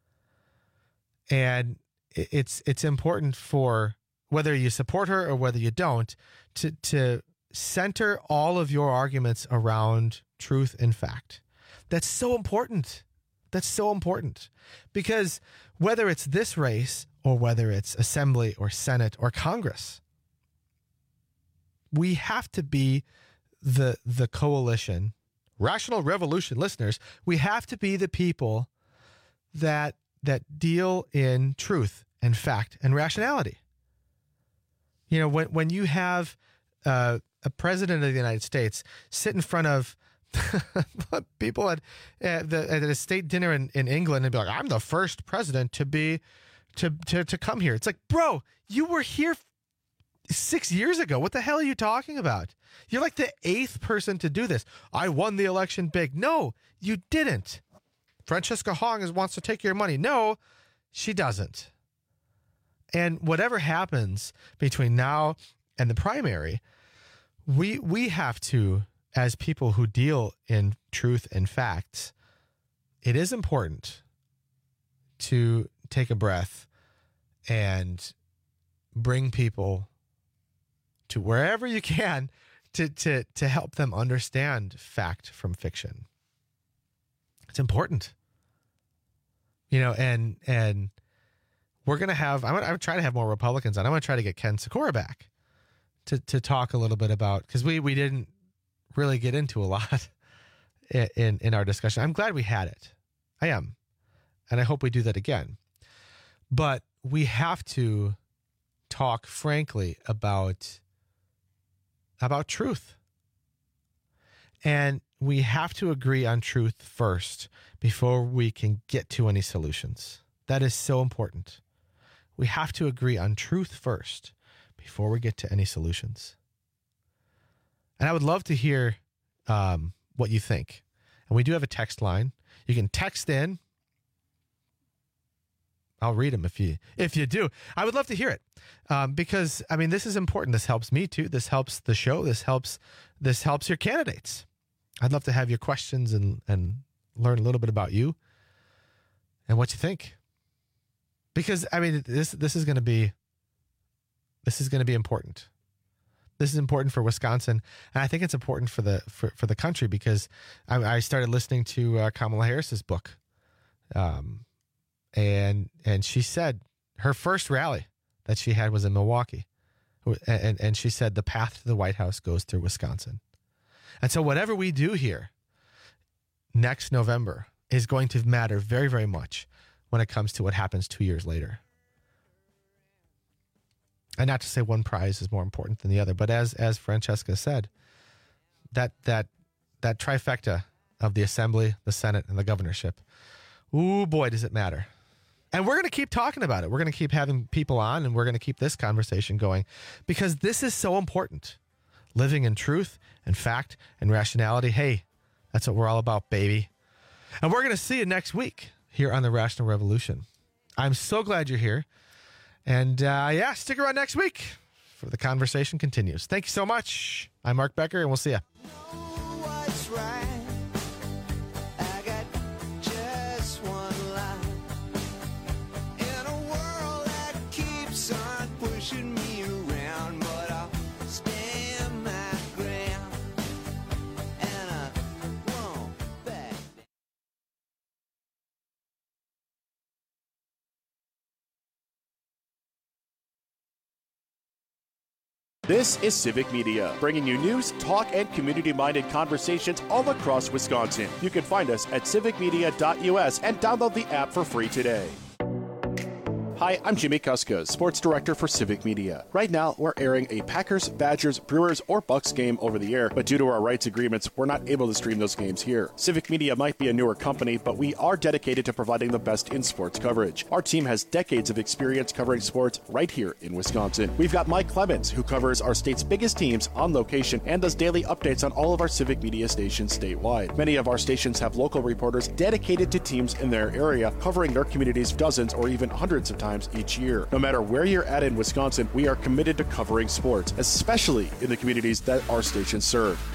And it's important for whether you support her or whether you don't to center all of your arguments around truth and fact. That's so important. That's so important, because whether it's this race or whether it's Assembly or Senate or Congress, we have to be the coalition, Rational Revolution listeners. We have to be the people that deal in truth and fact and rationality. You know, when you have a president of the United States sit in front of people at a state dinner in England and be like, I'm the first president to come here. It's like, bro, you were here 6 years ago. What the hell are you talking about? You're like the 8th person to do this. I won the election big. No, you didn't. Francesca Hong wants to take your money. No, she doesn't. And whatever happens between now and the primary, we have to, as people who deal in truth and facts, it is important to take a breath and bring people to wherever you can to help them understand fact from fiction. It's important. You know, and we're going to have, I'm going to try to have more Republicans on. I'm going to try to get Ken Sikora back to talk a little bit about, because we didn't really get into a lot in our discussion. I'm glad we had it. I am. And I hope we do that again. But we have to talk frankly about truth. And we have to agree on truth first before we can get to any solutions. That is so important. We have to agree on truth first before we get to any solutions. And I would love to hear what you think. And we do have a text line. You can text in. I'll read them if you do. I would love to hear it because, I mean, this is important. This helps me too. This helps the show. This helps your candidates. I'd love to have your questions and learn a little bit about you and what you think. Because, I mean, this is going to be important. This is important for Wisconsin, and I think it's important for the country, because I started listening to Kamala Harris's book And she said her first rally that she had was in Milwaukee. And she said the path to the White House goes through Wisconsin. And so whatever we do here next November is going to matter very, very much when it comes to what happens 2 years later. And not to say one prize is more important than the other, but as Francesca said, that trifecta of the Assembly, the Senate, and the governorship, ooh, boy, does it matter. And we're going to keep talking about it. We're going to keep having people on, and we're going to keep this conversation going because this is so important. Living in truth and fact and rationality. Hey, that's what we're all about, baby. And we're going to see you next week here on the Rational Revolution. I'm so glad you're here. And stick around next week for the conversation continues. Thank you so much. I'm Mark Becker, and we'll see you. This is Civic Media, bringing you news, talk, and community-minded conversations all across Wisconsin. You can find us at civicmedia.us and download the app for free today. Hi, I'm Jimmy Kuska, Sports Director for Civic Media. Right now, we're airing a Packers, Badgers, Brewers, or Bucks game over the air, but due to our rights agreements, we're not able to stream those games here. Civic Media might be a newer company, but we are dedicated to providing the best in sports coverage. Our team has decades of experience covering sports right here in Wisconsin. We've got Mike Clemens, who covers our state's biggest teams on location and does daily updates on all of our Civic Media stations statewide. Many of our stations have local reporters dedicated to teams in their area, covering their communities dozens or even hundreds of times each year. No matter where you're at in Wisconsin, we are committed to covering sports, especially in the communities that our stations serve.